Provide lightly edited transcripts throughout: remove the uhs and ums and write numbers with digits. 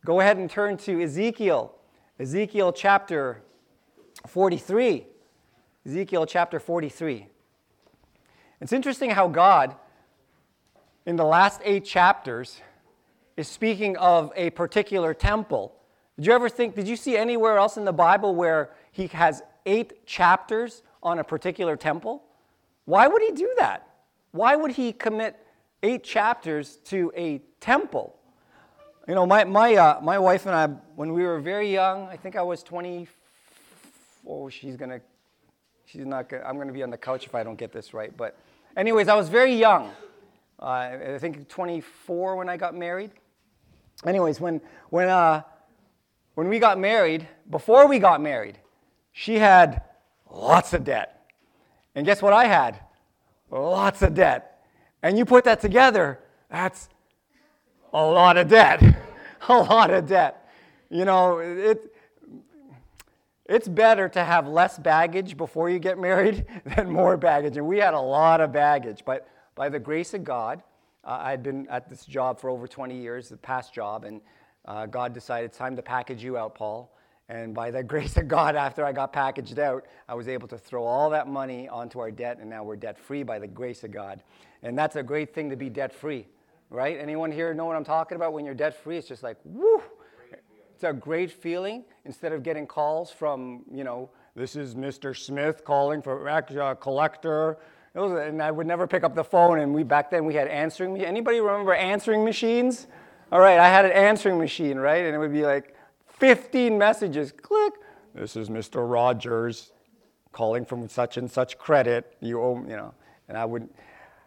Go ahead and turn to Ezekiel chapter 43. Ezekiel chapter 43. It's interesting how God, in the last 8 chapters, is speaking of a particular temple. Did you see anywhere else in the Bible where he has 8 chapters on a particular temple? Why would he do that? Why would he commit 8 chapters to a temple? You know, my wife and I, when we were very young, I think I was 20. Oh, I'm going to be on the couch if I don't get this right. But anyways, I was very young. I think 24 when I got married. Anyways, when we got married, before we got married, she had lots of debt. And guess what I had? Lots of debt. And you put that together, that's a lot of debt. A lot of debt. You know, it's better to have less baggage before you get married than more baggage. And we had a lot of baggage. But by the grace of God, I'd been at this job for over 20 years, the past job, and God decided it's time to package you out, Paul. And by the grace of God, after I got packaged out, I was able to throw all that money onto our debt, and now we're debt-free by the grace of God. And that's a great thing to be debt-free, right? Anyone here know what I'm talking about? When you're debt-free, it's just like, woo! It's a great feeling. Instead of getting calls from, this is Mr. Smith calling for a collector. And I would never pick up the phone, and back then we had answering. Anybody remember answering machines? All right, I had an answering machine, right? And it would be like 15 messages, click. This is Mr. Rogers calling from such and such credit. You owe, and I wouldn't.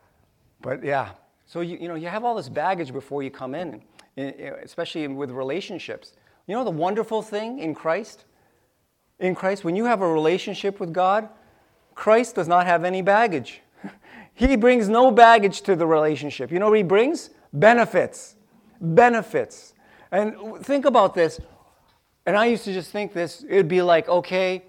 But yeah, so you have all this baggage before you come in, especially with relationships. You know the wonderful thing in Christ? In Christ, when you have a relationship with God, Christ does not have any baggage. He brings no baggage to the relationship. You know what he brings? Benefits. Benefits. And think about this. And I used to just think this. It would be like, okay,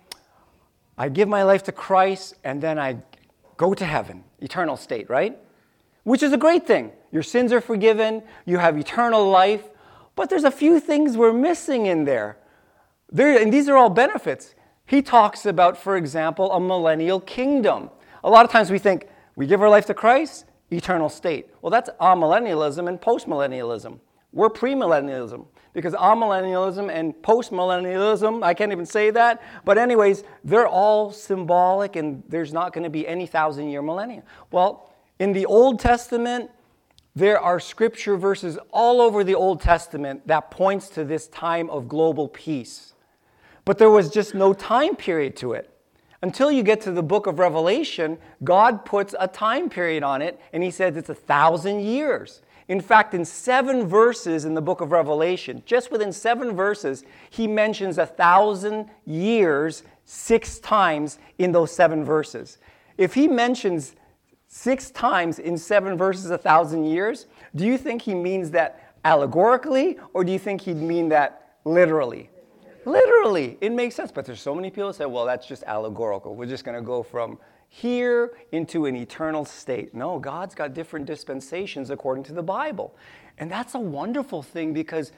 I give my life to Christ, and then I go to heaven, eternal state, right? Which is a great thing. Your sins are forgiven. You have eternal life. But there's a few things we're missing in there. And these are all benefits. He talks about, for example, a millennial kingdom. A lot of times we think, we give our life to Christ, eternal state. Well, that's amillennialism and postmillennialism. We're premillennialism. Because amillennialism and postmillennialism, I can't even say that. But anyways, they're all symbolic, and there's not going to be any 1,000-year millennium. Well, in the Old Testament, there are scripture verses all over the Old Testament that points to this time of global peace. But there was just no time period to it. Until you get to the book of Revelation, God puts a time period on it, and he says it's 1,000 years. In fact, in 7 verses in the book of Revelation, just within 7 verses, he mentions 1,000 years 6 times in those 7 verses. If he mentions 6 times in 7 verses 1,000 years, do you think he means that allegorically, or do you think he'd mean that literally? Literally, it makes sense. But there's so many people that say, well, that's just allegorical. We're just going to go from here into an eternal state. No, God's got different dispensations according to the Bible. And that's a wonderful thing because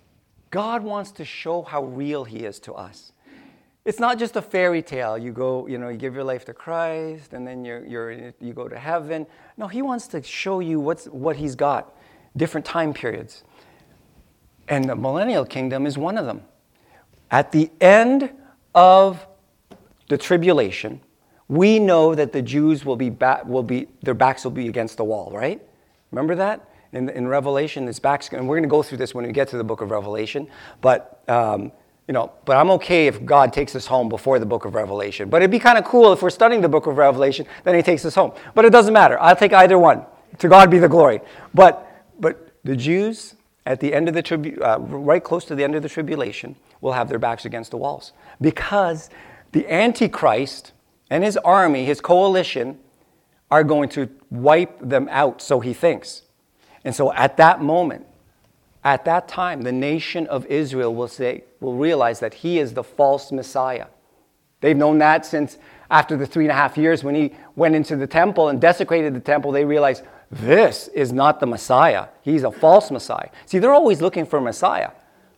God wants to show how real he is to us. It's not just a fairy tale. You go, you give your life to Christ, and then you go to heaven. No, he wants to show you what he's got, different time periods. And the millennial kingdom is one of them. At the end of the tribulation, we know that the Jews their backs will be against the wall, right? Remember that? In Revelation, this backs, and we're going to go through this when we get to the book of Revelation, but but I'm okay if God takes us home before the book of Revelation. But it'd be kind of cool if we're studying the book of Revelation, then he takes us home. But it doesn't matter. I'll take either one. To God be the glory. But the Jews, at the end of the right close to the end of the tribulation, will have their backs against the walls. Because the Antichrist and his army, his coalition, are going to wipe them out, so he thinks. And so at that moment, at that time, the nation of Israel will realize that he is the false Messiah. They've known that since after the 3.5 years when he went into the temple and desecrated the temple. They realized this is not the Messiah. He's a false Messiah. See, they're always looking for a Messiah.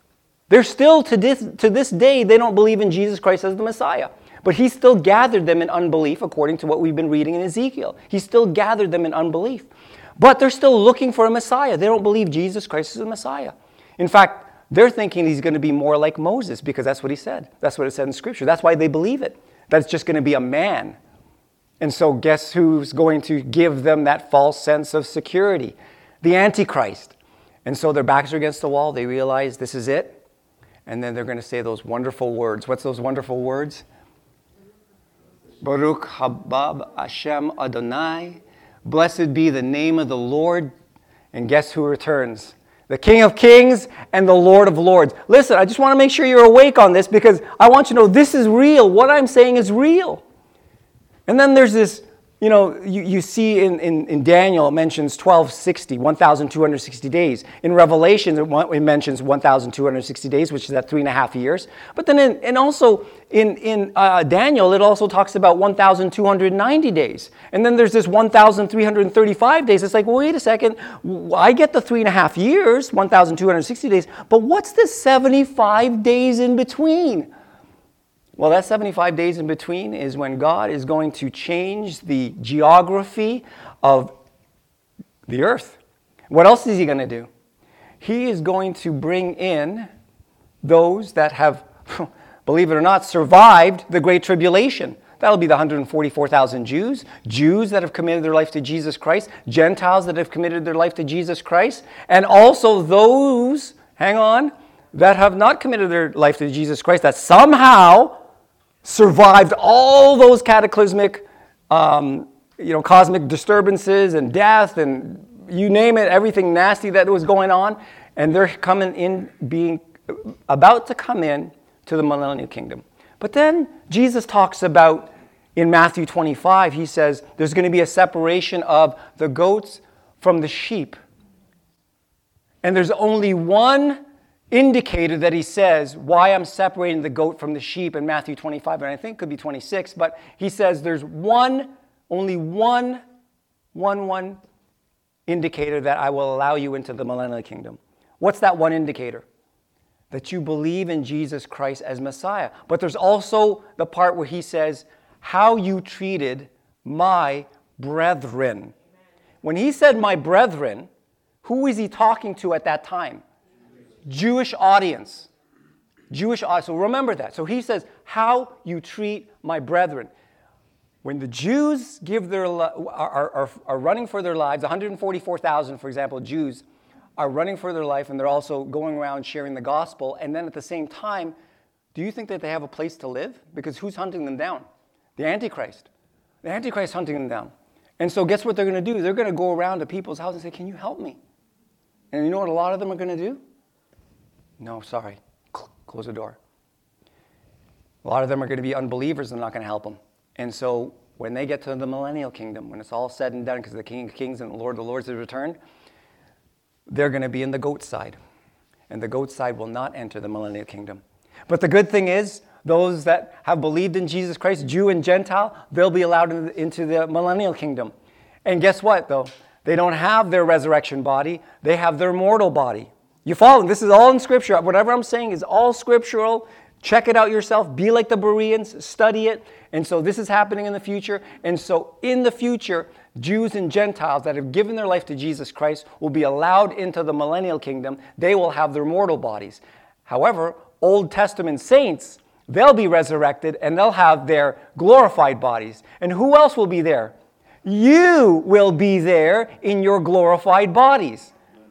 They're still, to this day, they don't believe in Jesus Christ as the Messiah. But he still gathered them in unbelief, according to what we've been reading in Ezekiel. He still gathered them in unbelief. But they're still looking for a Messiah. They don't believe Jesus Christ is the Messiah. In fact, they're thinking he's going to be more like Moses, because that's what he said. That's what it said in Scripture. That's why they believe it. That it's just going to be a man. And so guess who's going to give them that false sense of security? The Antichrist. And so their backs are against the wall. They realize this is it. And then they're going to say those wonderful words. What's those wonderful words? Baruch haba Hashem Adonai. Blessed be the name of the Lord. And guess who returns? The King of Kings and the Lord of Lords. Listen, I just want to make sure you're awake on this, because I want you to know this is real. What I'm saying is real. And then there's this, you see in Daniel, it mentions 1260, 1,260 days. In Revelation, it mentions 1,260 days, which is at 3.5 years. But then and also in Daniel, it also talks about 1,290 days. And then there's this 1,335 days. It's like, well, wait a second. I get the 3.5 years, 1,260 days. But what's the 75 days in between? Well, that 75 days in between is when God is going to change the geography of the earth. What else is he going to do? He is going to bring in those that have, believe it or not, survived the Great Tribulation. That'll be the 144,000 Jews, Jews that have committed their life to Jesus Christ, Gentiles that have committed their life to Jesus Christ, and also those, that have not committed their life to Jesus Christ, that somehow survived all those cataclysmic, cosmic disturbances and death and you name it, everything nasty that was going on. And they're about to come in to the millennial kingdom. But then Jesus talks about, in Matthew 25, he says there's going to be a separation of the goats from the sheep. And there's only one indicator that he says why I'm separating the goat from the sheep in Matthew 25, and I think it could be 26, but he says there's only one indicator that I will allow you into the millennial kingdom. What's that one indicator? That you believe in Jesus Christ as Messiah. But there's also the part where he says, how you treated my brethren. When he said my brethren, who is he talking to at that time? Jewish audience. So remember that. So he says, how you treat my brethren. When the Jews are running for their lives, 144,000, for example, Jews are running for their life, and they're also going around sharing the gospel. And then at the same time, do you think that they have a place to live? Because who's hunting them down? The Antichrist. The Antichrist is hunting them down. And so guess what they're going to do? They're going to go around to people's houses and say, can you help me? And you know what a lot of them are going to do? No, sorry. Close the door. A lot of them are going to be unbelievers and not going to help them. And so when they get to the millennial kingdom, when it's all said and done, because the King of Kings and the Lord of the Lords has returned, they're going to be in the goat side. And the goat side will not enter the millennial kingdom. But the good thing is, those that have believed in Jesus Christ, Jew and Gentile, they'll be allowed into the millennial kingdom. And guess what, though? They don't have their resurrection body. They have their mortal body. You follow? This is all in Scripture. Whatever I'm saying is all scriptural. Check it out yourself. Be like the Bereans. Study it. And so this is happening in the future. And so in the future, Jews and Gentiles that have given their life to Jesus Christ will be allowed into the millennial kingdom. They will have their mortal bodies. However, Old Testament saints, they'll be resurrected and they'll have their glorified bodies. And who else will be there? You will be there in your glorified bodies.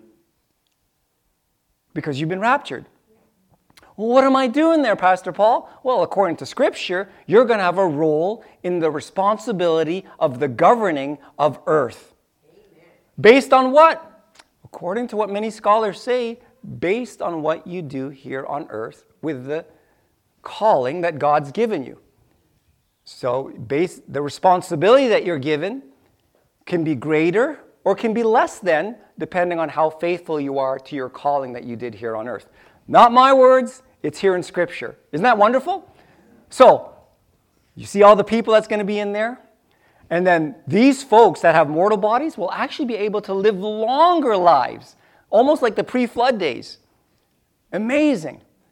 Because you've been raptured. Well, what am I doing there, Pastor Paul? Well, according to Scripture, you're going to have a role in the responsibility of the governing of earth. Amen. Based on what? According to what many scholars say, based on what you do here on earth with the calling that God's given you. So the responsibility that you're given can be greater or can be less than, depending on how faithful you are to your calling that you did here on earth. Not my words, it's here in Scripture. Isn't that wonderful? So, you see all the people that's going to be in there? And then these folks that have mortal bodies will actually be able to live longer lives, almost like the pre-flood days. Amazing.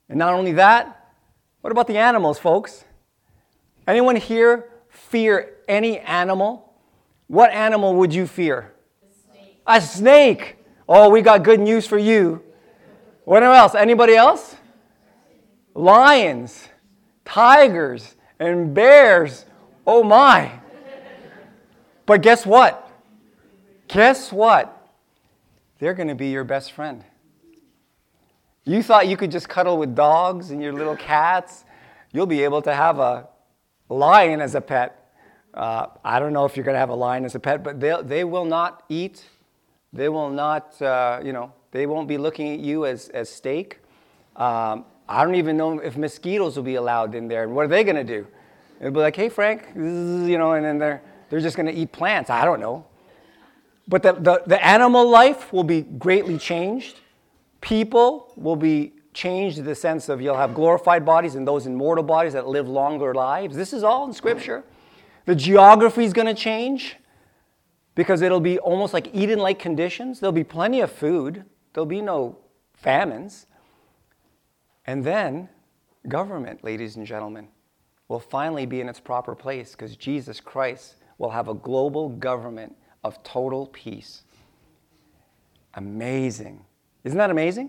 And not only that, what about the animals, folks? Anyone here fear any animal? What animal would you fear? A snake. Oh, we got good news for you. What else? Anybody else? Lions, tigers, and bears. Oh my. But guess what? Guess what? They're going to be your best friend. You thought you could just cuddle with dogs and your little cats. You'll be able to have a lion as a pet. I don't know if you're going to have a lion as a pet, but they will not eat. They will not, they won't be looking at you as steak. I don't even know if mosquitoes will be allowed in there. And what are they going to do? They'll be like, hey, Frank, and then they're just going to eat plants. I don't know. But the animal life will be greatly changed. People will be changed in the sense of you'll have glorified bodies and those immortal bodies that live longer lives. This is all in Scripture. The geography is going to change because it'll be almost like Eden-like conditions. There'll be plenty of food. There'll be no famines. And then government, ladies and gentlemen, will finally be in its proper place because Jesus Christ will have a global government of total peace. Amazing. Isn't that amazing?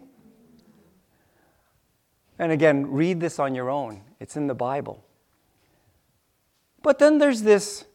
And again, read this on your own. It's in the Bible. But then there's this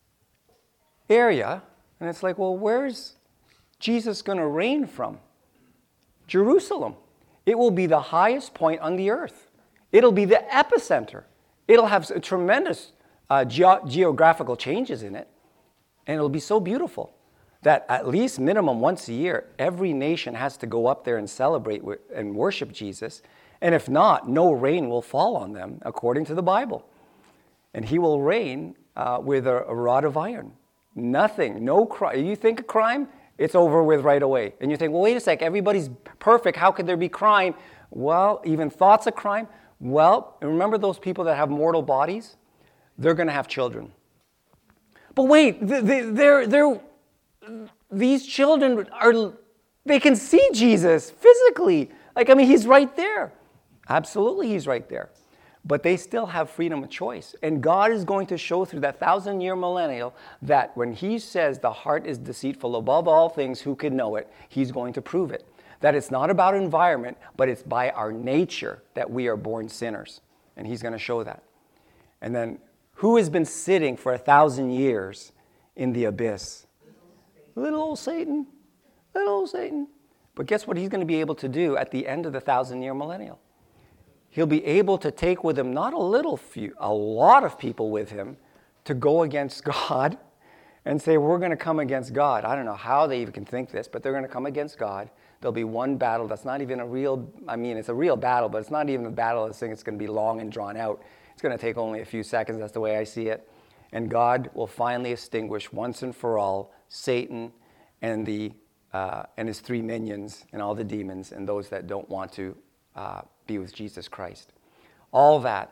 area, and it's like, well, where's Jesus going to reign from? Jerusalem. It will be the highest point on the earth. It'll be the epicenter. It'll have tremendous geographical changes in it. And it'll be so beautiful that at least minimum once a year, every nation has to go up there and celebrate and worship Jesus. And if not, no rain will fall on them, according to the Bible. And he will reign with a rod of iron. Nothing, no crime. You think of crime, it's over with right away. And you think, well, wait a sec, everybody's perfect. How could there be crime? Well, even thoughts of crime. Well, remember those people that have mortal bodies? They're going to have children. But wait, these children they can see Jesus physically. He's right there. Absolutely, he's right there. But they still have freedom of choice. And God is going to show through that 1,000-year millennial that when he says the heart is deceitful above all things, who can know it? He's going to prove it. That it's not about environment, but it's by our nature that we are born sinners. And he's going to show that. And then, who has been sitting for 1,000 years in the abyss? Little old Satan. Little old Satan. But guess what he's going to be able to do at the end of the 1,000-year millennial? He'll be able to take with him not a lot of people with him to go against God and say, we're going to come against God. I don't know how they even can think this, but they're going to come against God. There'll be one battle that's not even it's a real battle, but it's not even a battle that's saying it's going to be long and drawn out. It's going to take only a few seconds. That's the way I see it. And God will finally extinguish once and for all Satan and his three minions and all the demons and those that don't want to be with Jesus Christ. All that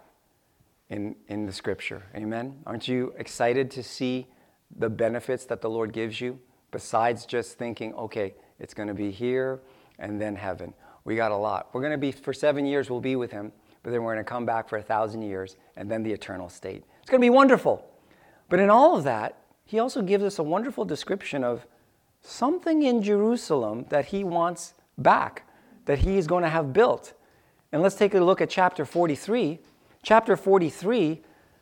in the Scripture. Amen? Aren't you excited to see the benefits that the Lord gives you besides just thinking, okay, it's going to be here and then heaven. We got a lot. We're going to be, for 7 years, we'll be with him, but then we're going to come back for 1,000 years and then the eternal state. It's going to be wonderful. But in all of that, he also gives us a wonderful description of something in Jerusalem that he wants back, that he is going to have built. And let's take a look at chapter 43. Chapter 43,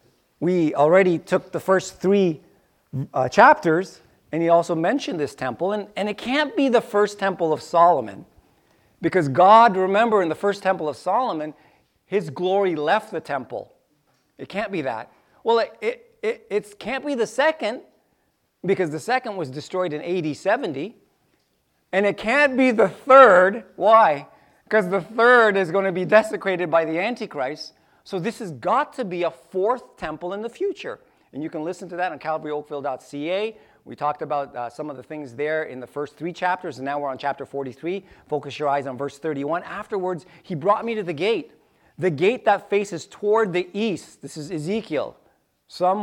we already took the first three chapters, and he also mentioned this temple. And it can't be the first temple of Solomon, because God, remember, in the first temple of Solomon, his glory left the temple. It can't be that. Well, it can't be the second, because the second was destroyed in AD 70. And it can't be the third. Why? Because the third is going to be desecrated by the Antichrist. So this has got to be a fourth temple in the future. And you can listen to that on calvaryoakville.ca. We talked about some of the things there in the first three chapters, and now we're on chapter 43. Focus your eyes on verse 31. Afterwards, he brought me to the gate that faces toward the east. This is Ezekiel.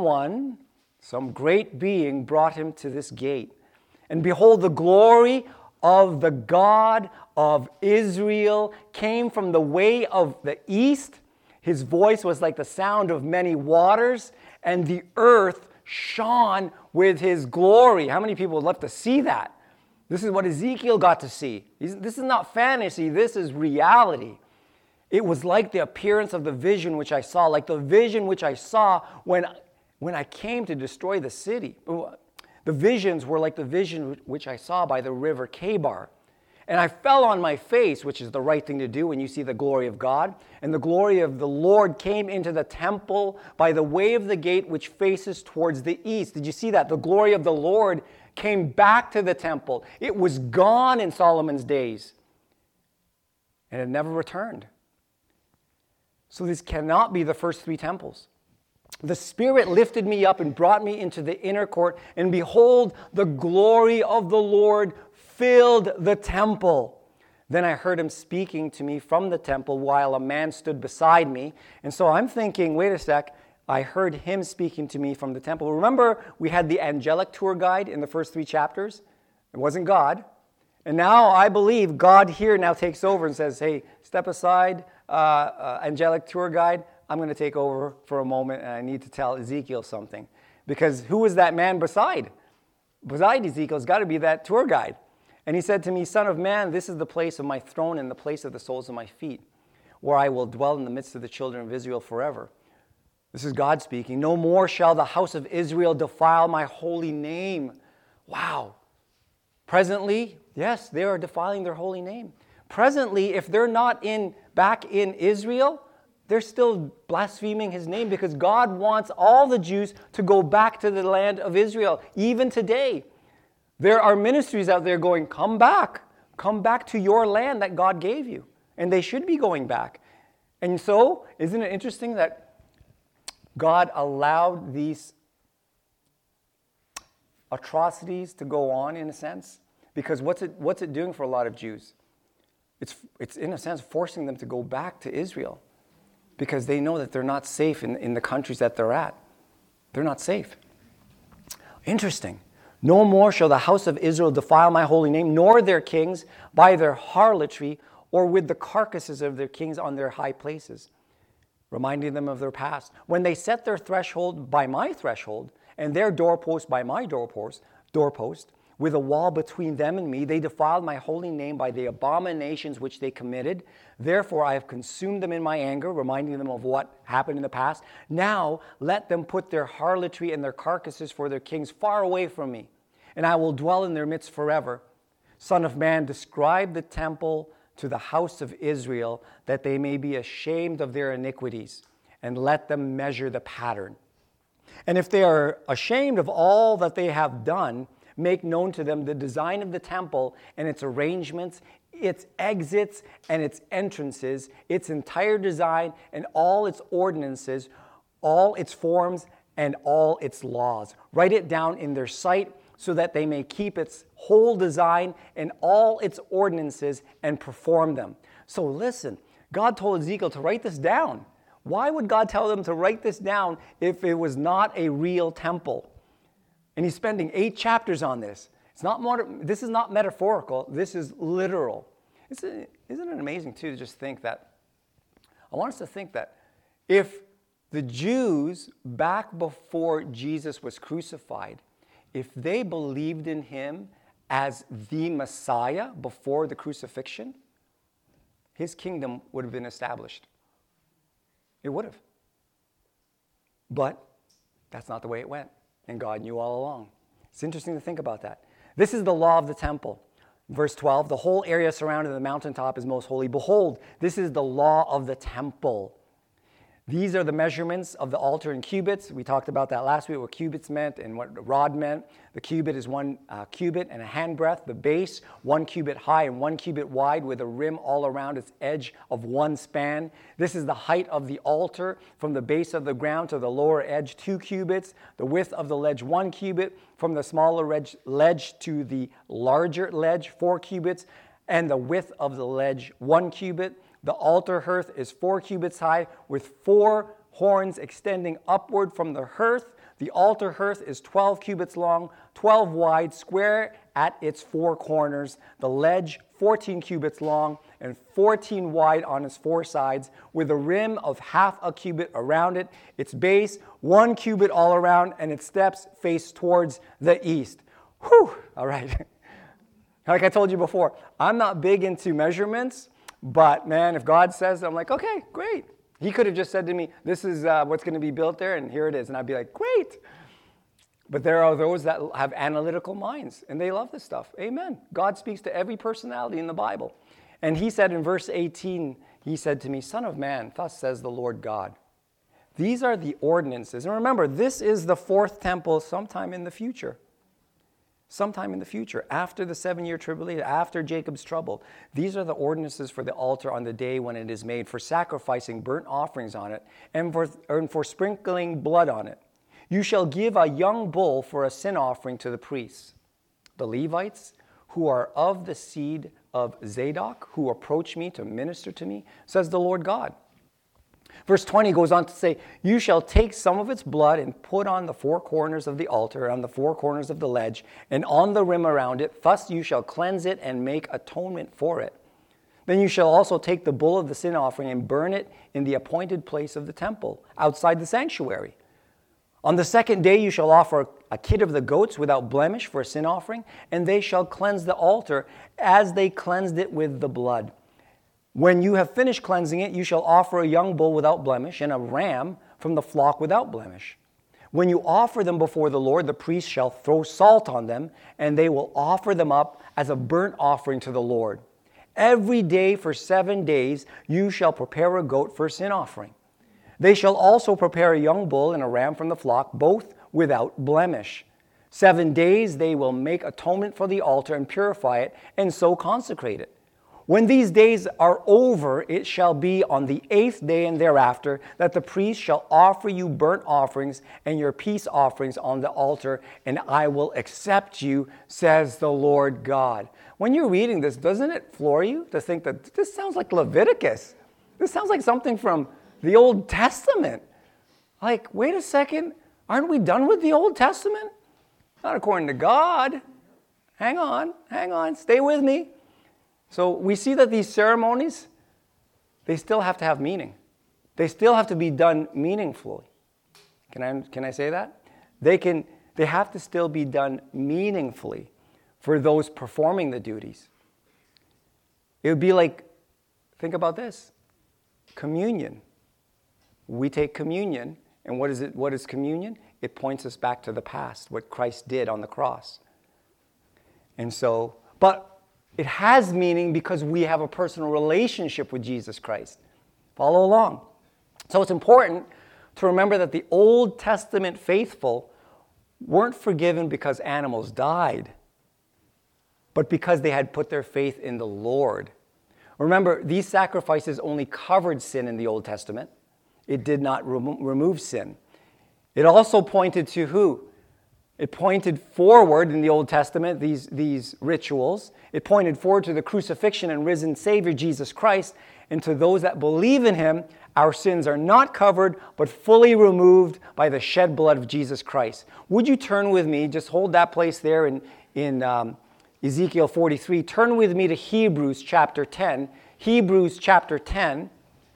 Some great being brought him to this gate. And behold, the glory of the God of Israel came from the way of the east. His voice was like the sound of many waters, and the earth shone with his glory. How many people would love to see that? This is what Ezekiel got to see. This is not fantasy, this is reality. It was like the appearance of the vision which I saw, like the vision which I saw when I came to destroy the city. The visions were like the vision which I saw by the river Kebar. And I fell on my face, which is the right thing to do when you see the glory of God. And the glory of the Lord came into the temple by the way of the gate which faces towards the east. Did you see that? The glory of the Lord came back to the temple. It was gone in Solomon's days. And it never returned. So this cannot be the first three temples. The Spirit lifted me up and brought me into the inner court, and behold, the glory of the Lord filled the temple. Then I heard him speaking to me from the temple while a man stood beside me. And so I'm thinking, wait a sec, I heard him speaking to me from the temple. Remember, we had the angelic tour guide in the first three chapters? It wasn't God. And now I believe God here now takes over and says, hey, step aside, angelic tour guide. I'm going to take over for a moment, and I need to tell Ezekiel something. Because who was that man beside? Beside Ezekiel has got to be that tour guide. And he said to me, Son of man, this is the place of my throne and the place of the soles of my feet, where I will dwell in the midst of the children of Israel forever. This is God speaking. No more shall the house of Israel defile my holy name. Wow. Presently, yes, they are defiling their holy name. Presently, if they're not back in Israel, they're still blaspheming his name, because God wants all the Jews to go back to the land of Israel. Even today, there are ministries out there going, come back to your land that God gave you. And they should be going back. And so, isn't it interesting that God allowed these atrocities to go on, in a sense? Because what's it doing for a lot of Jews? It's in a sense forcing them to go back to Israel, because they know that they're not safe in the countries that they're at. They're not safe. Interesting. No more shall the house of Israel defile my holy name, nor their kings by their harlotry, or with the carcasses of their kings on their high places, reminding them of their past. When they set their threshold by my threshold, and their doorpost by my doorpost, with a wall between them and me, they defiled my holy name by the abominations which they committed. Therefore I have consumed them in my anger, reminding them of what happened in the past. Now let them put their harlotry and their carcasses for their kings far away from me, and I will dwell in their midst forever. Son of man, describe the temple to the house of Israel, that they may be ashamed of their iniquities, and let them measure the pattern. And if they are ashamed of all that they have done, make known to them the design of the temple and its arrangements, its exits and its entrances, its entire design and all its ordinances, all its forms and all its laws. Write it down in their sight, so that they may keep its whole design and all its ordinances and perform them. So listen, God told Ezekiel to write this down. Why would God tell them to write this down if it was not a real temple? And he's spending 8 chapters on this. This is not metaphorical. This is literal. Isn't it amazing, too, to just think that, I want us to think that if the Jews back before Jesus was crucified, if they believed in him as the Messiah before the crucifixion, his kingdom would have been established. It would have. But that's not the way it went. And God knew all along. It's interesting to think about that. This is the law of the temple. Verse 12, the whole area surrounding the mountaintop is most holy. Behold, this is the law of the temple. These are the measurements of the altar in cubits. We talked about that last week, what cubits meant and what the rod meant. The cubit is 1 cubit and a handbreadth. The base, 1 cubit high and 1 cubit wide, with a rim all around its edge of 1 span. This is the height of the altar from the base of the ground to the lower edge, 2 cubits. The width of the ledge, 1 cubit. From the smaller ledge to the larger ledge, 4 cubits. And the width of the ledge, 1 cubit. The altar hearth is 4 cubits high, with 4 horns extending upward from the hearth. The altar hearth is 12 cubits long, 12 wide, square at its four corners, the ledge 14 cubits long and 14 wide on its four sides, with a rim of half a cubit around it, its base 1 cubit all around, and its steps face towards the east. Whew! All right. Like I told you before, I'm not big into measurements, but man, if God says it, I'm like, okay, great. He could have just said to me, this is what's going to be built there, and here it is. And I'd be like, great. But there are those that have analytical minds, and they love this stuff. Amen. God speaks to every personality in the Bible. And he said in verse 18, he said to me, Son of man, thus says the Lord God. These are the ordinances. And remember, this is the fourth temple sometime in the future. Sometime in the future, after the 7-year tribulation, after Jacob's trouble. These are the ordinances for the altar on the day when it is made, for sacrificing burnt offerings on it, and for sprinkling blood on it. You shall give a young bull for a sin offering to the priests. The Levites, who are of the seed of Zadok, who approach me to minister to me, says the Lord God. Verse 20 goes on to say, you shall take some of its blood and put on the four corners of the altar, on the four corners of the ledge, and on the rim around it. Thus you shall cleanse it and make atonement for it. Then you shall also take the bull of the sin offering and burn it in the appointed place of the temple, outside the sanctuary. On the second day you shall offer a kid of the goats without blemish for a sin offering, and they shall cleanse the altar as they cleansed it with the blood. When you have finished cleansing it, you shall offer a young bull without blemish and a ram from the flock without blemish. When you offer them before the Lord, the priest shall throw salt on them, and they will offer them up as a burnt offering to the Lord. Every day for 7 days you shall prepare a goat for a sin offering. They shall also prepare a young bull and a ram from the flock, both without blemish. 7 days they will make atonement for the altar and purify it, and so consecrate it. When these days are over, it shall be on the 8th day and thereafter that the priest shall offer you burnt offerings and your peace offerings on the altar, and I will accept you, says the Lord God. When you're reading this, doesn't it floor you to think that this sounds like Leviticus? This sounds like something from the Old Testament. Like, wait a second, aren't we done with the Old Testament? Not according to God. Hang on, stay with me. So we see that these ceremonies, they still have to have meaning. They still have to be done meaningfully. Can I say that? They have to still be done meaningfully for those performing the duties. It would be like, think about this, communion. We take communion, and what is it? What is communion? It points us back to the past, what Christ did on the cross. And so, but it has meaning because we have a personal relationship with Jesus Christ. Follow along. So it's important to remember that the Old Testament faithful weren't forgiven because animals died, but because they had put their faith in the Lord. Remember, these sacrifices only covered sin in the Old Testament. It did not remove sin. It also pointed to who? It pointed forward in the Old Testament, these rituals. It pointed forward to the crucifixion and risen Savior, Jesus Christ. And to those that believe in him, our sins are not covered, but fully removed by the shed blood of Jesus Christ. Would you turn with me, just hold that place there in Ezekiel 43. Turn with me to Hebrews chapter 10. Hebrews chapter 10.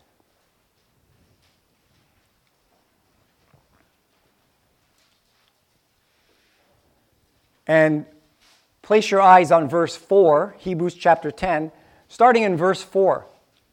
And place your eyes on verse 4, Hebrews chapter 10, starting in verse 4.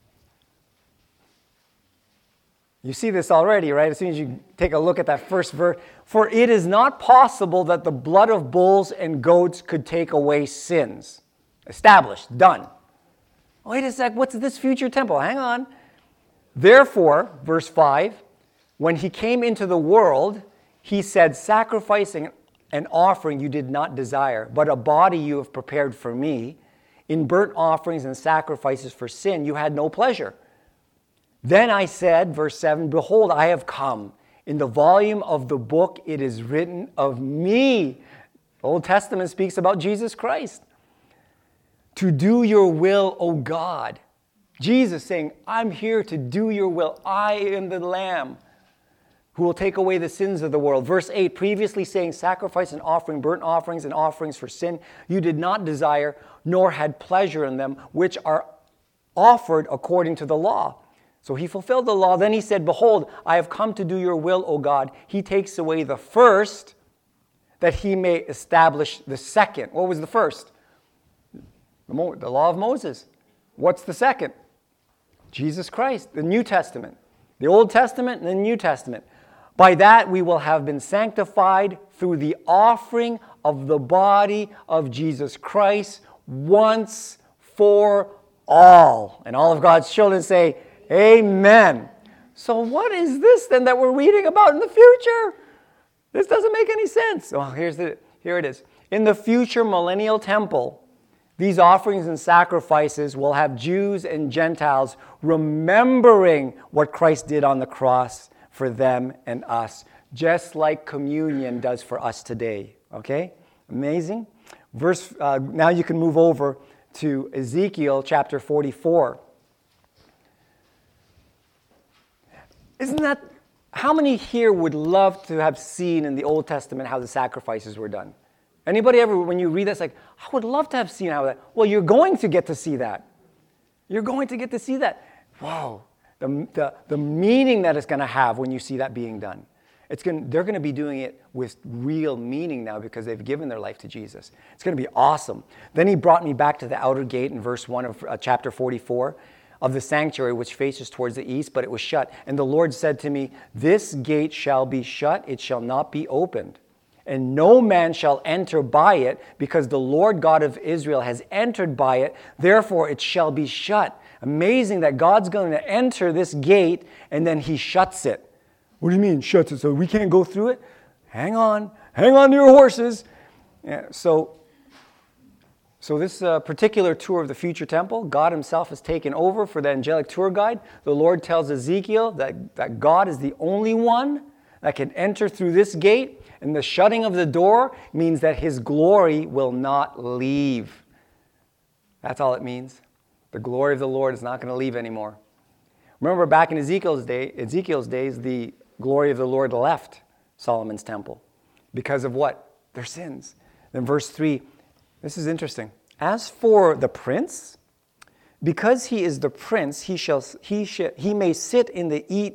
You see this already, right? As soon as you take a look at that first verse. For it is not possible that the blood of bulls and goats could take away sins. Established, done. Wait a sec, what's this future temple? Hang on. Therefore, verse 5, when he came into the world, he said, sacrificing an offering you did not desire, but a body you have prepared for me. In burnt offerings and sacrifices for sin you had no pleasure. Then I said, verse 7, behold, I have come. In the volume of the book it is written of me. The Old Testament speaks about Jesus Christ. To do your will, O God. Jesus saying, I'm here to do your will. I am the Lamb. who will take away the sins of the world. Verse 8, previously saying, sacrifice and offering, burnt offerings and offerings for sin, you did not desire, nor had pleasure in them, which are offered according to the law. So he fulfilled the law. Then he said, behold, I have come to do your will, O God. He takes away the first, that he may establish the second. What was the first? The law of Moses. What's the second? Jesus Christ, the New Testament. The Old Testament and the New Testament. By that we will have been sanctified through the offering of the body of Jesus Christ once for all. And all of God's children say, amen. So what is this then that we're reading about in the future? This doesn't make any sense. Well, here it is. In the future millennial temple, these offerings and sacrifices will have Jews and Gentiles remembering what Christ did on the cross for them and us, just like communion does for us today. Okay? Amazing. Now you can move over to Ezekiel chapter 44. Isn't that, how many here would love to have seen in the Old Testament how the sacrifices were done? Anybody ever, when you read that, it's like, I would love to have seen how that, well, you're going to get to see that. You're going to get to see that. Wow. The meaning that it's going to have when you see that being done. They're going to be doing it with real meaning now because they've given their life to Jesus. It's going to be awesome. Then he brought me back to the outer gate in verse 1 of chapter 44 of the sanctuary, which faces towards the east, but it was shut. And the Lord said to me, this gate shall be shut, it shall not be opened. And no man shall enter by it, because the Lord God of Israel has entered by it. Therefore it shall be shut. Amazing that God's going to enter this gate and then he shuts it. What do you mean shuts it? So we can't go through it? Hang on to your horses. Yeah, so this particular tour of the future temple, God himself has taken over for the angelic tour guide. The Lord tells Ezekiel that God is the only one that can enter through this gate. And the shutting of the door means that his glory will not leave. That's all it means. The glory of the Lord is not going to leave anymore. Remember back in Ezekiel's days, the glory of the Lord left Solomon's temple. Because of what? Their sins. Then verse 3, this is interesting. As for the prince, because he is the prince, he may sit in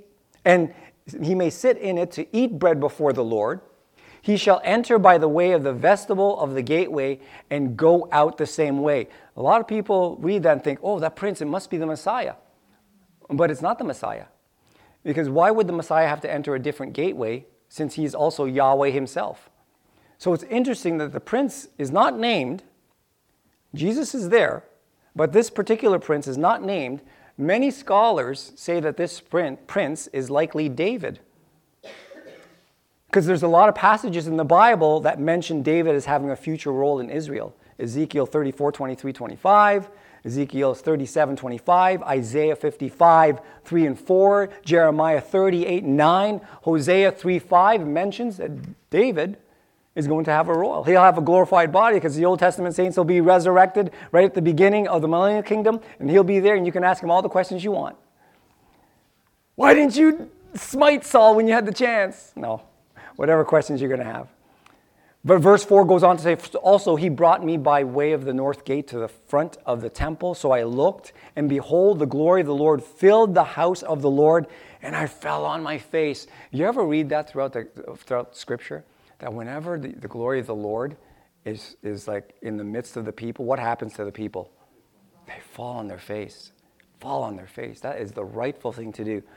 it to eat bread before the Lord. He shall enter by the way of the vestibule of the gateway and go out the same way. A lot of people read that and think, oh, that prince, it must be the Messiah. But it's not the Messiah. Because why would the Messiah have to enter a different gateway since he's also Yahweh himself? So it's interesting that the prince is not named. Jesus is there, but this particular prince is not named. Many scholars say that this prince is likely David. Because there's a lot of passages in the Bible that mention David as having a future role in Israel. Ezekiel 34, 23, 25, Ezekiel 37, 25, Isaiah 55, 3 and 4, Jeremiah 38, 9, Hosea 3, 5 mentions that David is going to have a role. He'll have a glorified body because the Old Testament saints will be resurrected right at the beginning of the millennial kingdom, and he'll be there and you can ask him all the questions you want. Why didn't you smite Saul when you had the chance? No. Whatever questions you're going to have. But verse 4 goes on to say, also he brought me by way of the north gate to the front of the temple. So I looked, and behold, the glory of the Lord filled the house of the Lord, and I fell on my face. You ever read that throughout Scripture? That whenever the glory of the Lord is like in the midst of the people, what happens to the people? They fall on their face. Fall on their face. That is the rightful thing to do.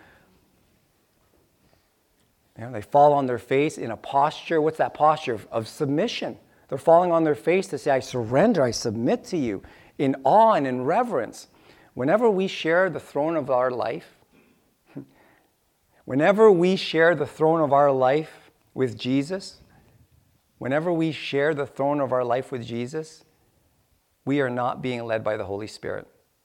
They fall on their face in a posture. What's that posture? Of submission. They're falling on their face to say, I surrender, I submit to you in awe and in reverence. Whenever we share the throne of our life, with Jesus, we are not being led by the Holy Spirit.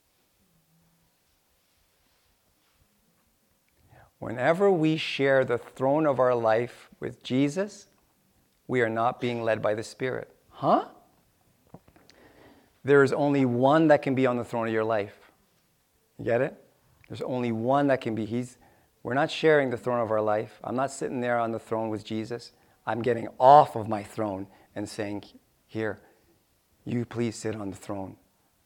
Whenever we share the throne of our life with Jesus, we are not being led by the Spirit. Huh? There is only one that can be on the throne of your life. You get it? There's only one that can be. We're not sharing the throne of our life. I'm not sitting there on the throne with Jesus. I'm getting off of my throne and saying, here, you please sit on the throne.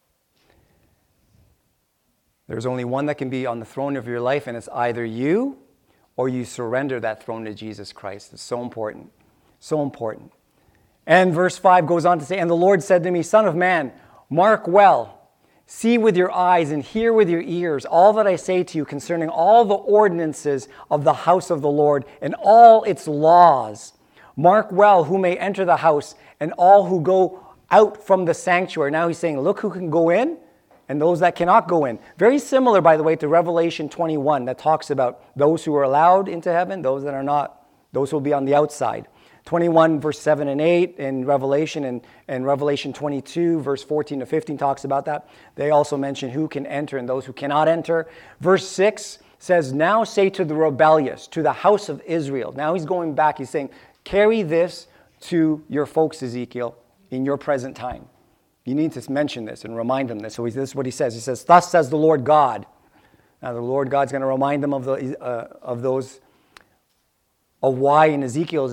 There's only one that can be on the throne of your life, and it's either you or you surrender that throne to Jesus Christ. It's so important. So important. And verse 5 goes on to say, and the Lord said to me, Son of man, mark well, see with your eyes and hear with your ears all that I say to you concerning all the ordinances of the house of the Lord and all its laws. Mark well who may enter the house and all who go out from the sanctuary. Now he's saying, look who can go in and those that cannot go in. Very similar, by the way, to Revelation 21 that talks about those who are allowed into heaven, those that are not, those who will be on the outside. 21 verse 7 and 8 in Revelation, and Revelation 22 verse 14 to 15 talks about that. They also mention who can enter and those who cannot enter. Verse 6 says, now say to the rebellious, to the house of Israel. Now he's going back, he's saying, carry this to your folks, Ezekiel, in your present time. You need to mention this and remind them this. So this is what he says. He says, thus says the Lord God. Now the Lord God's going to remind them of why in Ezekiel's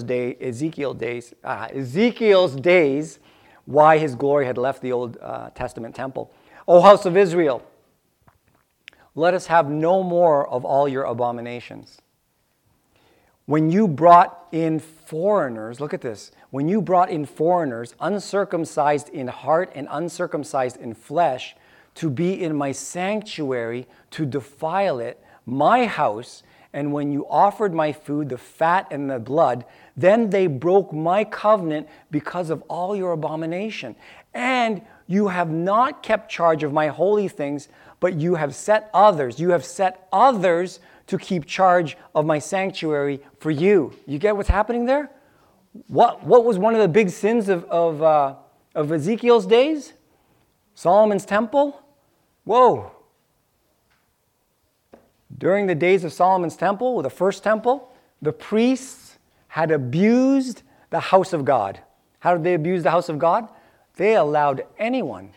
days, why his glory had left the Old Testament temple. O house of Israel, let us have no more of all your abominations. When you brought in foreigners, look at this, when you brought in foreigners, uncircumcised in heart and uncircumcised in flesh, to be in my sanctuary, to defile it, my house, and when you offered my food, the fat and the blood, then they broke my covenant because of all your abomination. And you have not kept charge of my holy things, but you have set others to keep charge of my sanctuary for you. You get what's happening there? What was one of the big sins of Ezekiel's days? Solomon's temple? Whoa. During the days of Solomon's temple, the first temple, the priests had abused the house of God. How did they abuse the house of God? They allowed anyone,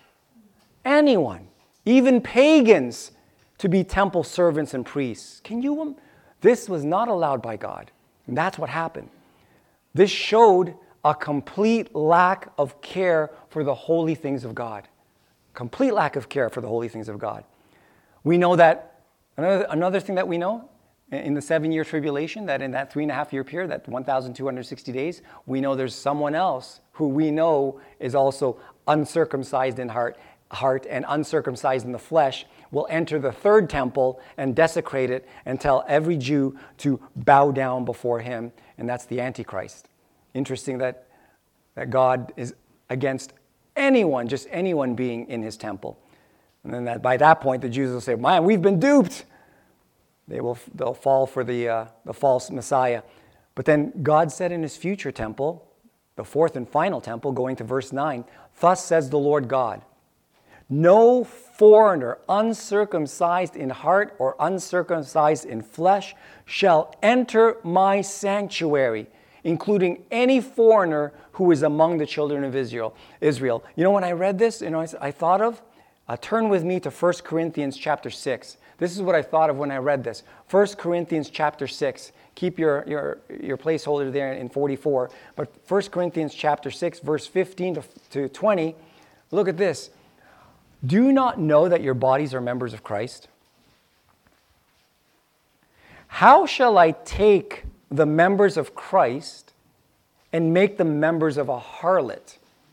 even pagans, to be temple servants and priests. This was not allowed by God. And that's what happened. This showed a complete lack of care for the holy things of God. Complete lack of care for the holy things of God. We know that, another thing that we know, in the 7-year tribulation, that in that 3.5-year period, that 1,260 days, we know there's someone else who we know is also uncircumcised in heart and uncircumcised in the flesh, will enter the third temple and desecrate it and tell every Jew to bow down before him, and that's the Antichrist. Interesting that God is against anyone, just anyone being in his temple. And then by that point, the Jews will say, man, we've been duped. They'll fall for the false Messiah. But then God said in his future temple, the fourth and final temple, going to verse 9, thus says the Lord God, no foreigner uncircumcised in heart or uncircumcised in flesh shall enter my sanctuary, including any foreigner who is among the children of Israel. You know, when I read this, I thought of, turn with me to 1 Corinthians chapter 6. This is what I thought of when I read this. 1 Corinthians chapter 6. Keep your placeholder there in 44. But 1 Corinthians chapter 6, verse 15 to 20, look at this. Do you not know that your bodies are members of Christ? How shall I take the members of Christ and make them members of a harlot?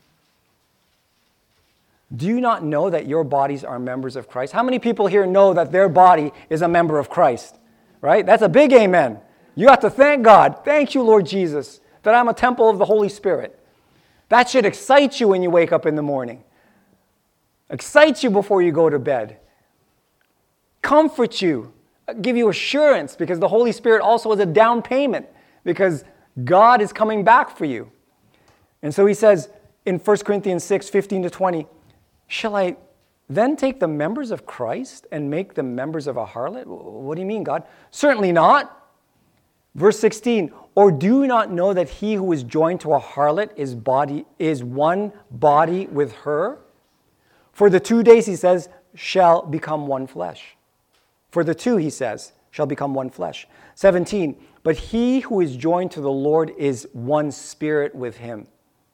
Do you not know that your bodies are members of Christ? How many people here know that their body is a member of Christ? Right? That's a big amen. You have to thank God. Thank you, Lord Jesus, that I'm a temple of the Holy Spirit. That should excite you when you wake up in the morning. Excite you before you go to bed. Comfort you. Give you assurance, because the Holy Spirit also is a down payment, because God is coming back for you. And so he says in 1 Corinthians 6, 15 to 20, shall I then take the members of Christ and make them members of a harlot? What do you mean, God? Certainly not. Verse 16, or do you not know that he who is joined to a harlot is one body with her? For the 2 days, he says, shall become one flesh. For the two, he says, shall become one flesh. 17, but he who is joined to the Lord is one spirit with him.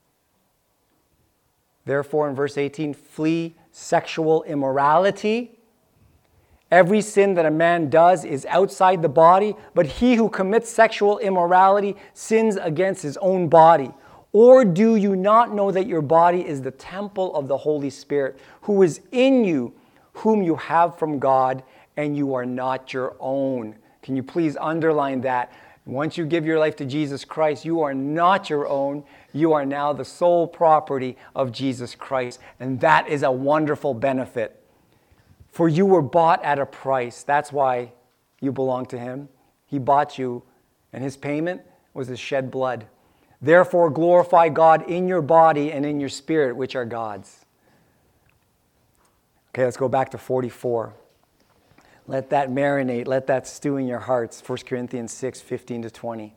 Therefore, in verse 18, flee sexual immorality. Every sin that a man does is outside the body, but he who commits sexual immorality sins against his own body. Or do you not know that your body is the temple of the Holy Spirit, who is in you, whom you have from God, and you are not your own? Can you please underline that? Once you give your life to Jesus Christ, you are not your own. You are now the sole property of Jesus Christ. And that is a wonderful benefit. For you were bought at a price. That's why you belong to him. He bought you, and his payment was his shed blood. Therefore, glorify God in your body and in your spirit, which are God's. Okay, let's go back to 44. Let that marinate. Let that stew in your hearts. 1 Corinthians 6, 15 to 20.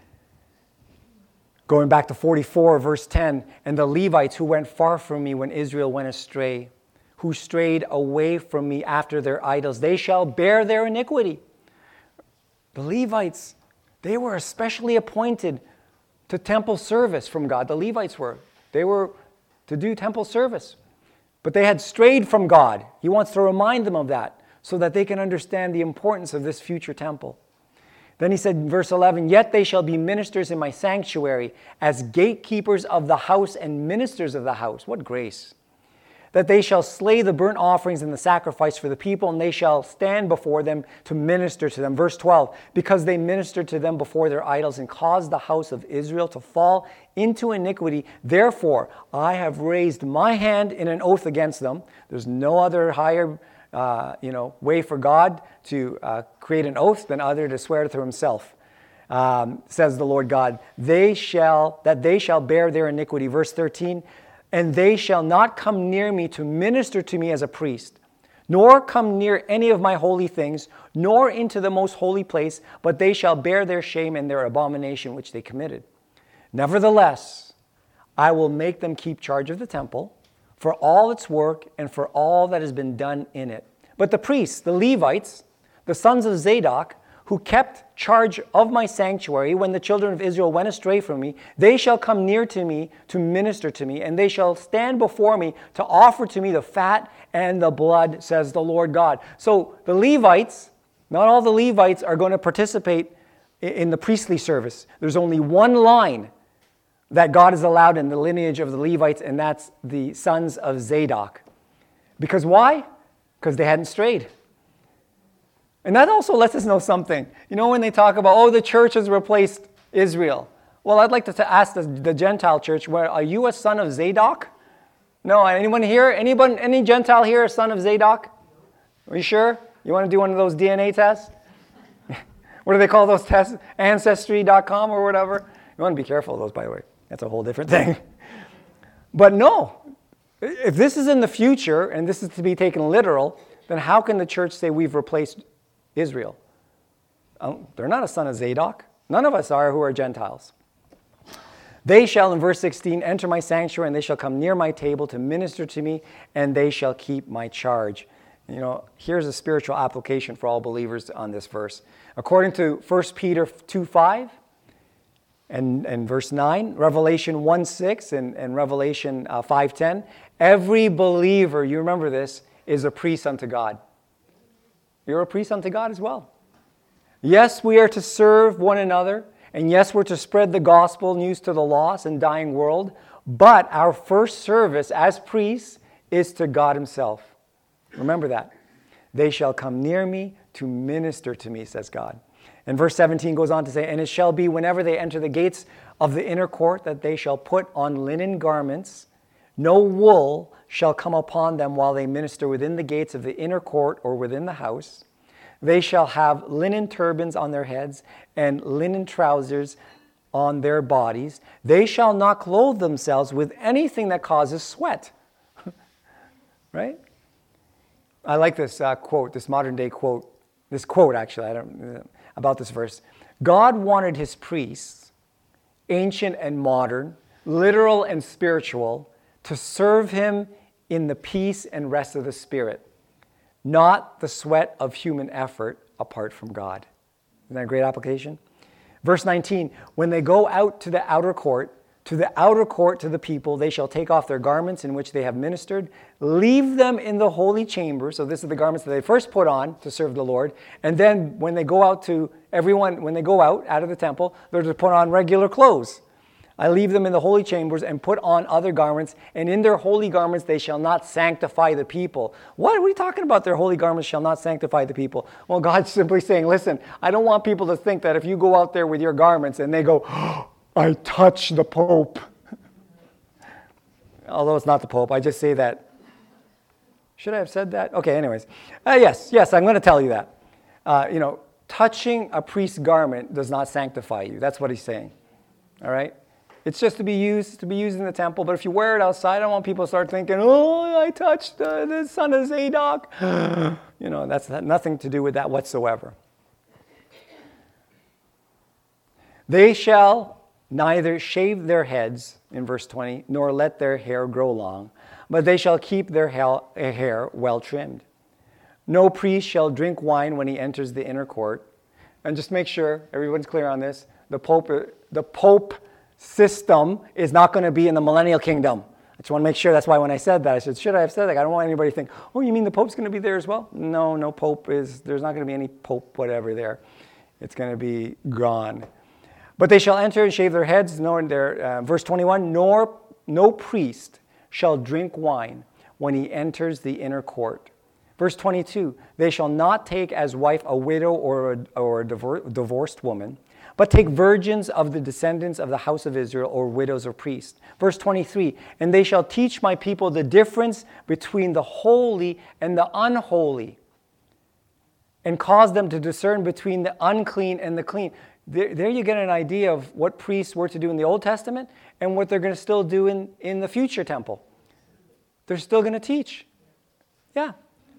Going back to 44, verse 10. And the Levites who went far from me when Israel went astray, who strayed away from me after their idols, they shall bear their iniquity. The Levites, they were especially appointed to temple service from God. The Levites were. They were to do temple service. But they had strayed from God. He wants to remind them of that so that they can understand the importance of this future temple. Then he said in verse 11, yet they shall be ministers in my sanctuary as gatekeepers of the house and ministers of the house. What grace! That they shall slay the burnt offerings and the sacrifice for the people, and they shall stand before them to minister to them. Verse 12, because they ministered to them before their idols and caused the house of Israel to fall into iniquity, therefore I have raised my hand in an oath against them. There's no other higher way for God to create an oath than other to swear to himself. Says the Lord God, they shall bear their iniquity. Verse 13, and they shall not come near me to minister to me as a priest, nor come near any of my holy things, nor into the most holy place, but they shall bear their shame and their abomination which they committed. Nevertheless, I will make them keep charge of the temple for all its work and for all that has been done in it. But the priests, the Levites, the sons of Zadok, who kept charge of my sanctuary when the children of Israel went astray from me, they shall come near to me to minister to me, and they shall stand before me to offer to me the fat and the blood, says the Lord God. So the Levites, not all the Levites are going to participate in the priestly service. There's only one line that God has allowed in the lineage of the Levites, and that's the sons of Zadok. Because why? Because they hadn't strayed. And that also lets us know something. You know, when they talk about, the church has replaced Israel. Well, I'd like to ask the Gentile church, are you a son of Zadok? No, anyone here? Any Gentile here a son of Zadok? Are you sure? You want to do one of those DNA tests? What do they call those tests? Ancestry.com or whatever? You want to be careful of those, by the way. That's a whole different thing. But no, if this is in the future, and this is to be taken literal, then how can the church say we've replaced Israel? They're not a son of Zadok. None of us are who are Gentiles. They shall, in verse 16, enter my sanctuary, and they shall come near my table to minister to me, and they shall keep my charge. You know, here's a spiritual application for all believers on this verse. According to 1 Peter 2:5 and verse 9, Revelation 1:6 and Revelation 5:10, every believer, you remember this, is a priest unto God. You're a priest unto God as well. Yes, we are to serve one another, and yes, we're to spread the gospel news to the lost and dying world, but our first service as priests is to God himself. Remember that. They shall come near me to minister to me, says God. And verse 17 goes on to say, and it shall be whenever they enter the gates of the inner court that they shall put on linen garments. No wool shall come upon them while they minister within the gates of the inner court or within the house. They shall have linen turbans on their heads and linen trousers on their bodies. They shall not clothe themselves with anything that causes sweat. Right? I like this quote, this modern day quote. This quote, actually, about this verse. God wanted his priests, ancient and modern, literal and spiritual, to serve him in the peace and rest of the Spirit, not the sweat of human effort, apart from God. Isn't that a great application? Verse 19, when they go out to the outer court, to the people, they shall take off their garments in which they have ministered, leave them in the holy chamber. So this is the garments that they first put on to serve the Lord. And then when they go out when they go out of the temple, they're to put on regular clothes. I leave them in the holy chambers and put on other garments, and in their holy garments they shall not sanctify the people. What are we talking about? Their holy garments shall not sanctify the people. Well, God's simply saying, listen, I don't want people to think that if you go out there with your garments and they go, oh, I touch the Pope. Although it's not the Pope, I just say that. Should I have said that? Okay, anyways. Yes, I'm going to tell you that. Touching a priest's garment does not sanctify you. That's what he's saying. All right? It's just to be used in the temple. But if you wear it outside, I don't want people to start thinking, oh, I touched the son of Zadok. That's nothing to do with that whatsoever. They shall neither shave their heads, in verse 20, nor let their hair grow long, but they shall keep their hair well trimmed. No priest shall drink wine when he enters the inner court. And just make sure everyone's clear on this. The Pope system is not going to be in the millennial kingdom. I just want to make sure. That's why when I said that, I said, should I have said that? I don't want anybody to think, oh, you mean the Pope's going to be there as well? No Pope there's not going to be any Pope whatever there. It's going to be gone. But they shall enter and shave their heads, verse 21, no priest shall drink wine when he enters the inner court. Verse 22, they shall not take as wife a widow or a divorced woman, but take virgins of the descendants of the house of Israel or widows of priests. Verse 23, and they shall teach my people the difference between the holy and the unholy, and cause them to discern between the unclean and the clean. There you get an idea of what priests were to do in the Old Testament and what they're going to still do in the future temple. They're still going to teach. Yeah.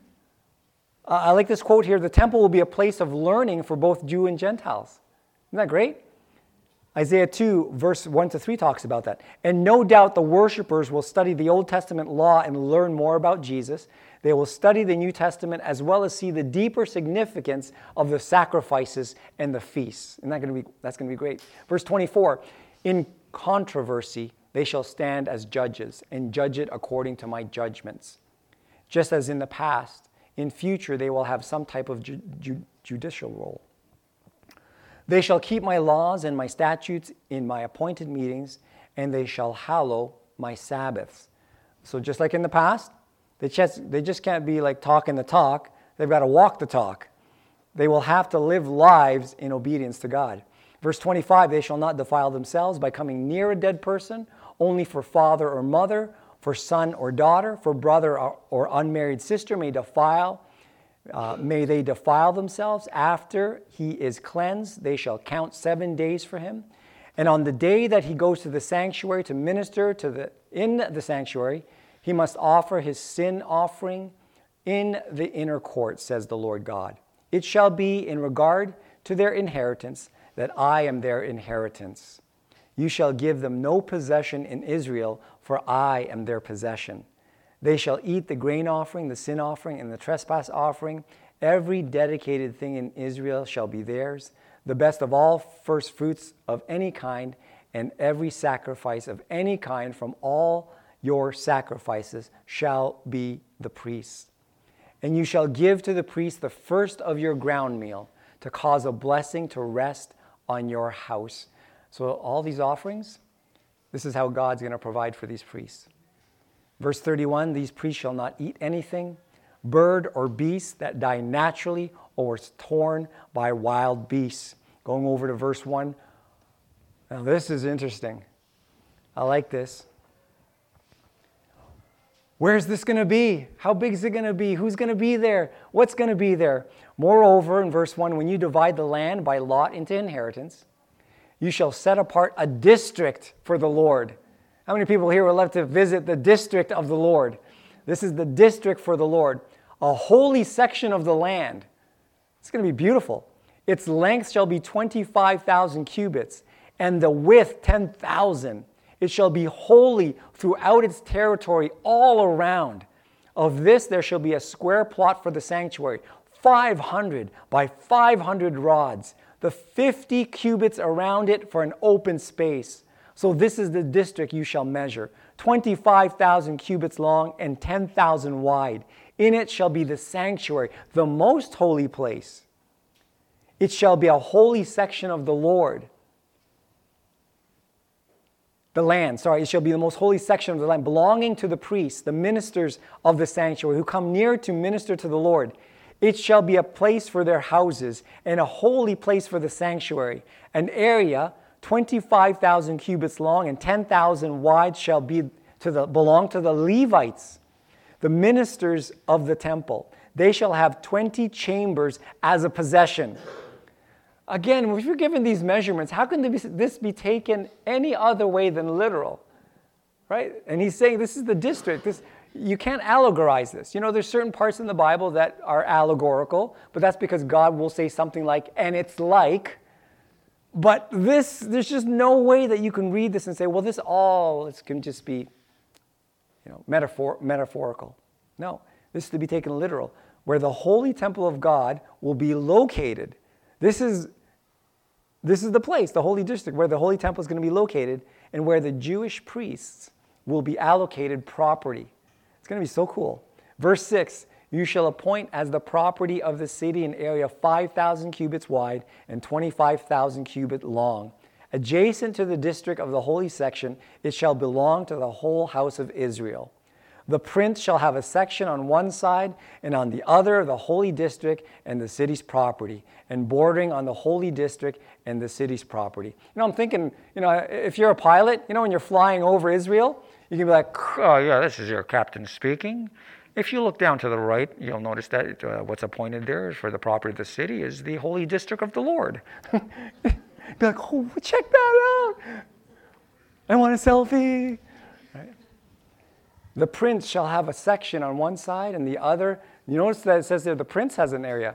I like this quote here, the temple will be a place of learning for both Jew and Gentiles. Isn't that great? Isaiah 2, verse 1-3 talks about that. And no doubt the worshipers will study the Old Testament law and learn more about Jesus. They will study the New Testament as well as see the deeper significance of the sacrifices and the feasts. That's going to be great. Verse 24, in controversy they shall stand as judges and judge it according to my judgments. Just as in the past, in future they will have some type of judicial role. They shall keep my laws and my statutes in my appointed meetings, and they shall hallow my Sabbaths. So just like in the past, they just can't be like talking the talk. They've got to walk the talk. They will have to live lives in obedience to God. Verse 25, they shall not defile themselves by coming near a dead person, only for father or mother, for son or daughter, for brother or unmarried sister may they defile themselves. After he is cleansed, they shall count 7 days for him. And on the day that he goes to the sanctuary to minister in the sanctuary, he must offer his sin offering in the inner court, says the Lord God. It shall be in regard to their inheritance that I am their inheritance. You shall give them no possession in Israel, for I am their possession. They shall eat the grain offering, the sin offering, and the trespass offering. Every dedicated thing in Israel shall be theirs. The best of all first fruits of any kind, and every sacrifice of any kind from all your sacrifices shall be the priest's. And you shall give to the priest the first of your ground meal, to cause a blessing to rest on your house. So all these offerings, this is how God's going to provide for these priests. Verse 31, these priests shall not eat anything, bird or beast that die naturally or is torn by wild beasts. Going over to verse 1. Now this is interesting. I like this. Where's this going to be? How big is it going to be? Who's going to be there? What's going to be there? Moreover, in verse 1, when you divide the land by lot into inheritance, you shall set apart a district for the Lord. How many people here would love to visit the district of the Lord? This is the district for the Lord, a holy section of the land. It's going to be beautiful. Its length shall be 25,000 cubits, and the width 10,000. It shall be holy throughout its territory all around. Of this there shall be a square plot for the sanctuary, 500 by 500 rods, the 50 cubits around it for an open space. So this is the district you shall measure, 25,000 cubits long and 10,000 wide. In it shall be the sanctuary, the most holy place. It shall be a holy section of the Lord. It shall be the most holy section of the land, belonging to the priests, the ministers of the sanctuary, who come near to minister to the Lord. It shall be a place for their houses, and a holy place for the sanctuary. An area 25,000 cubits long and 10,000 wide shall belong to the Levites, the ministers of the temple. They shall have 20 chambers as a possession. Again, if you're given these measurements, how can this be taken any other way than literal? Right? And he's saying this is the district. You can't allegorize this. There's certain parts in the Bible that are allegorical, but that's because God will say something like, and it's like. But there's just no way that you can read this and say, well, this can just be metaphorical. No, this is to be taken literal, where the holy temple of God will be located. This is the place, the holy district, where the holy temple is going to be located and where the Jewish priests will be allocated property. It's going to be so cool. Verse 6, you shall appoint as the property of the city an area 5,000 cubits wide and 25,000 cubits long. Adjacent to the district of the holy section, it shall belong to the whole house of Israel. The prince shall have a section on one side and on the other the holy district and the city's property, and bordering on the holy district and the city's property. I'm thinking, if you're a pilot, when you're flying over Israel, you can be like, oh yeah, this is your captain speaking. If you look down to the right, you'll notice that what's appointed there for the property of the city is the holy district of the Lord. Be like, oh, check that out. I want a selfie. Right? The prince shall have a section on one side and the other. You notice that it says there the prince has an area.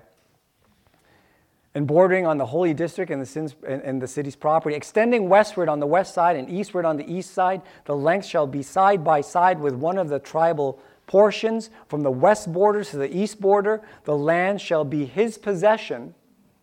And bordering on the holy district and the city's property, extending westward on the west side and eastward on the east side, the length shall be side by side with one of the tribal portions. From the west border to the east border, the land shall be his possession.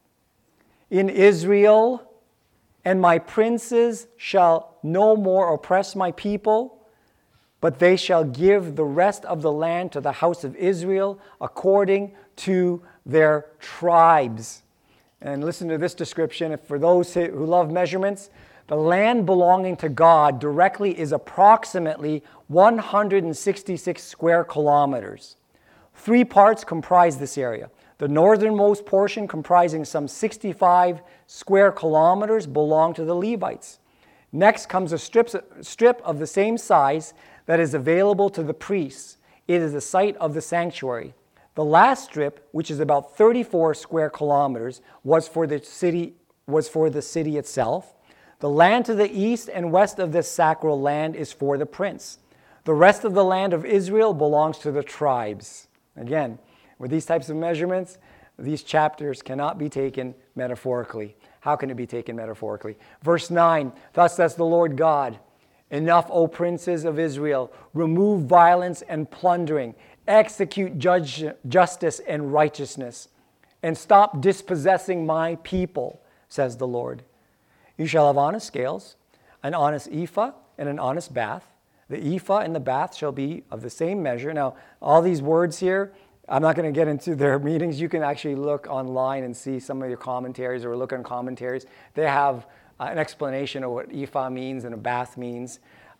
In Israel, and my princes shall no more oppress my people, but they shall give the rest of the land to the house of Israel according to their tribes. And listen to this description. For those who love measurements, the land belonging to God directly is approximately 166 square kilometers. 3 parts comprise this area. The northernmost portion, comprising some 65 square kilometers, belong to the Levites. Next comes a strip of the same size that is available to the priests. It is the site of the sanctuary. The last strip, which is about 34 square kilometers, was for the city itself. The land to the east and west of this sacral land is for the prince. The rest of the land of Israel belongs to the tribes. Again, with these types of measurements, these chapters cannot be taken metaphorically. How can it be taken metaphorically? Verse 9, thus says the Lord God, enough, O princes of Israel, remove violence and plundering, execute justice and righteousness, and stop dispossessing my people, says the Lord. You shall have honest scales, an honest ephah, and an honest bath. The ephah and the bath shall be of the same measure. Now, all these words here, I'm not going to get into their meanings. You can actually look online and see some of your commentaries or look on commentaries. They have an explanation of what ephah means and a bath means.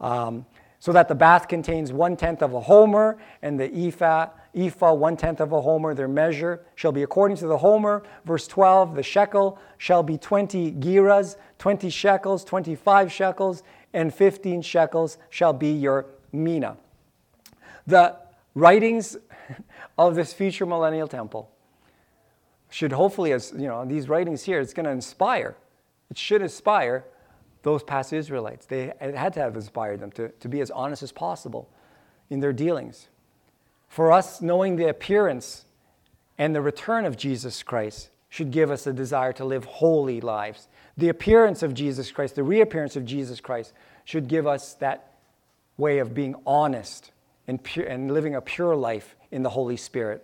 So that the bath contains 1/10 of a homer, and the ephah 1/10 of a homer. Their measure shall be according to the homer. Verse 12, the shekel shall be 20 gerahs, 20 shekels, 25 shekels, and 15 shekels shall be your mina. The writings of this future millennial temple should hopefully, as these writings here, it's going to inspire. It should inspire those past Israelites. It had to have inspired them to be as honest as possible in their dealings. For us, knowing the appearance and the return of Jesus Christ should give us a desire to live holy lives. The appearance of Jesus Christ, the reappearance of Jesus Christ should give us that way of being honest and pure, and living a pure life in the Holy Spirit.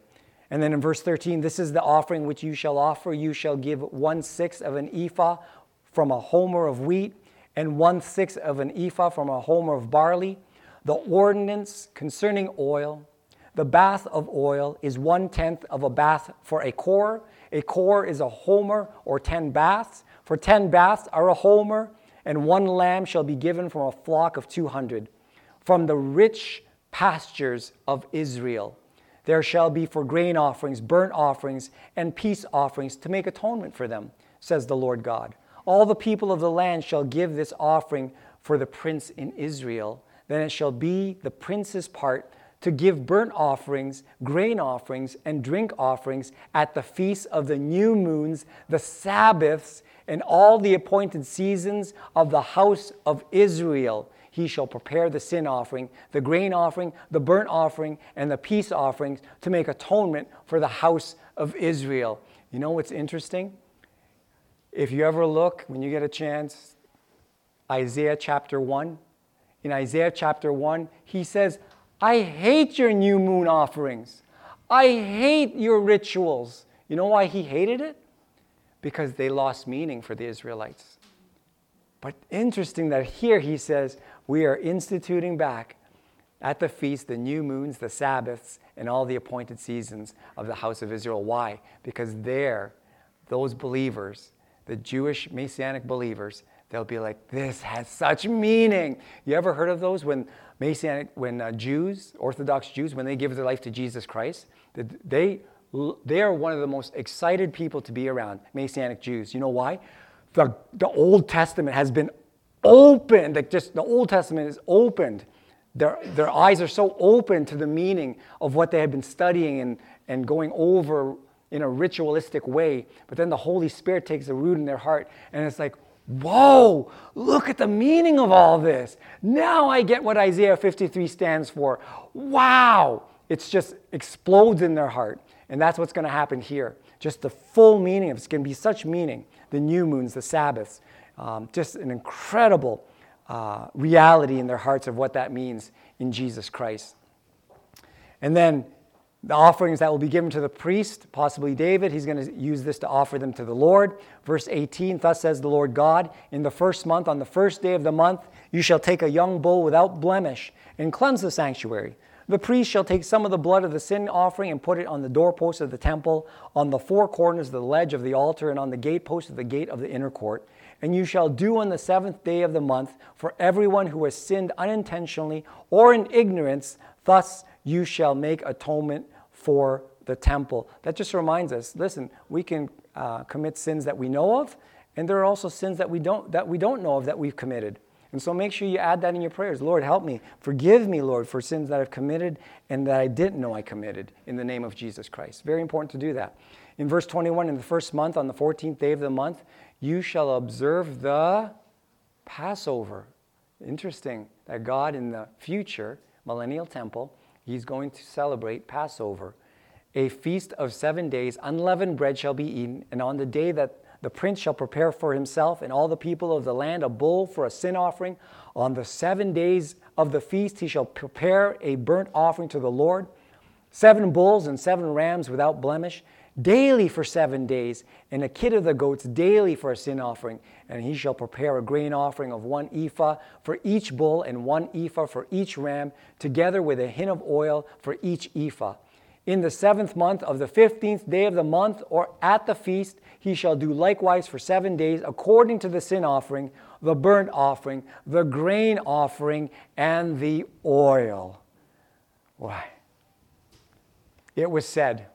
And then in verse 13, this is the offering which you shall offer. You shall give 1/6 of an ephah from a homer of wheat, and 1/6 of an ephah from a homer of barley. The ordinance concerning oil, the bath of oil, is 1/10 of a bath for a kor. A kor is a homer, or 10 baths. For 10 baths are a homer, and 1 lamb shall be given from a flock of 200. From the rich pastures of Israel there shall be for grain offerings, burnt offerings, and peace offerings to make atonement for them, says the Lord God. All the people of the land shall give this offering for the prince in Israel. Then it shall be the prince's part to give burnt offerings, grain offerings, and drink offerings at the feasts of the new moons, the Sabbaths, and all the appointed seasons of the house of Israel. He shall prepare the sin offering, the grain offering, the burnt offering, and the peace offerings to make atonement for the house of Israel. You know what's interesting? If you ever look, when you get a chance, Isaiah chapter 1. In Isaiah chapter 1, he says, I hate your new moon offerings. I hate your rituals. You know why he hated it? Because they lost meaning for the Israelites. But interesting that here he says, we are instituting back at the feast, the new moons, the Sabbaths, and all the appointed seasons of the house of Israel. Why? Because there, those believers, the Jewish Messianic believers, they'll be like, this has such meaning. You ever heard of those when Jews, Orthodox Jews, when they give their life to Jesus Christ, they are one of the most excited people to be around, Messianic Jews. You know why? The Old Testament has been opened, like just the Old Testament is opened. Their eyes are so open to the meaning of what they had been studying and going over in a ritualistic way. But then the Holy Spirit takes a root in their heart, and it's like, whoa, look at the meaning of all this. Now I get what Isaiah 53 stands for. Wow! It's just explodes in their heart. And that's what's going to happen here. Just the full meaning of it's going to be such meaning. The new moons, the Sabbaths. Just an incredible reality in their hearts of what that means in Jesus Christ. And then the offerings that will be given to the priest, possibly David, he's going to use this to offer them to the Lord. Verse 18, thus says the Lord God, in the first month, on the first day of the month, you shall take a young bull without blemish and cleanse the sanctuary. The priest shall take some of the blood of the sin offering and put it on the doorpost of the temple, on the 4 corners of the ledge of the altar, and on the gatepost of the gate of the inner court. And you shall do on the 7th day of the month for everyone who has sinned unintentionally or in ignorance. Thus you shall make atonement for the temple. That just reminds us, listen, we can commit sins that we know of, and there are also sins that we don't know of that we've committed. And so make sure you add that in your prayers. Lord, help me. Forgive me, Lord, for sins that I've committed and that I didn't know I committed, in the name of Jesus Christ. Very important to do that. In verse 21, in the first month, on the 14th day of the month, you shall observe the Passover. Interesting that God in the future, millennial temple, he's going to celebrate Passover. A feast of 7 days, unleavened bread shall be eaten, and on the day that the prince shall prepare for himself and all the people of the land a bull for a sin offering. On the 7 days of the feast he shall prepare a burnt offering to the Lord, 7 bulls and 7 rams without blemish, daily for 7 days, and a kid of the goats daily for a sin offering. And he shall prepare a grain offering of 1 ephah for each bull and 1 ephah for each ram, together with a hin of oil for each ephah. In the 7th month of the 15th day of the month, or at the feast, he shall do likewise for 7 days, according to the sin offering, the burnt offering, the grain offering, and the oil. Why? It was said,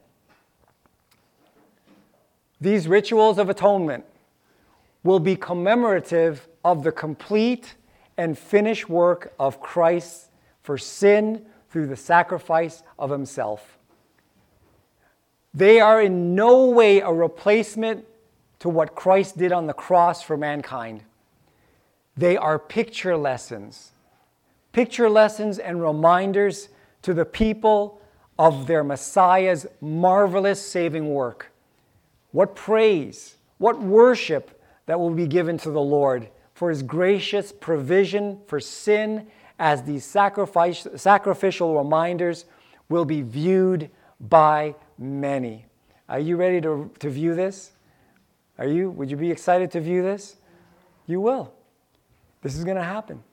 these rituals of atonement will be commemorative of the complete and finished work of Christ for sin through the sacrifice of himself. They are in no way a replacement to what Christ did on the cross for mankind. They are picture lessons and reminders to the people of their Messiah's marvelous saving work. What praise, what worship that will be given to the Lord for his gracious provision for sin, as these sacrificial reminders will be viewed by many. Are you ready to view this? Are you? Would you be excited to view this? You will. This is going to happen.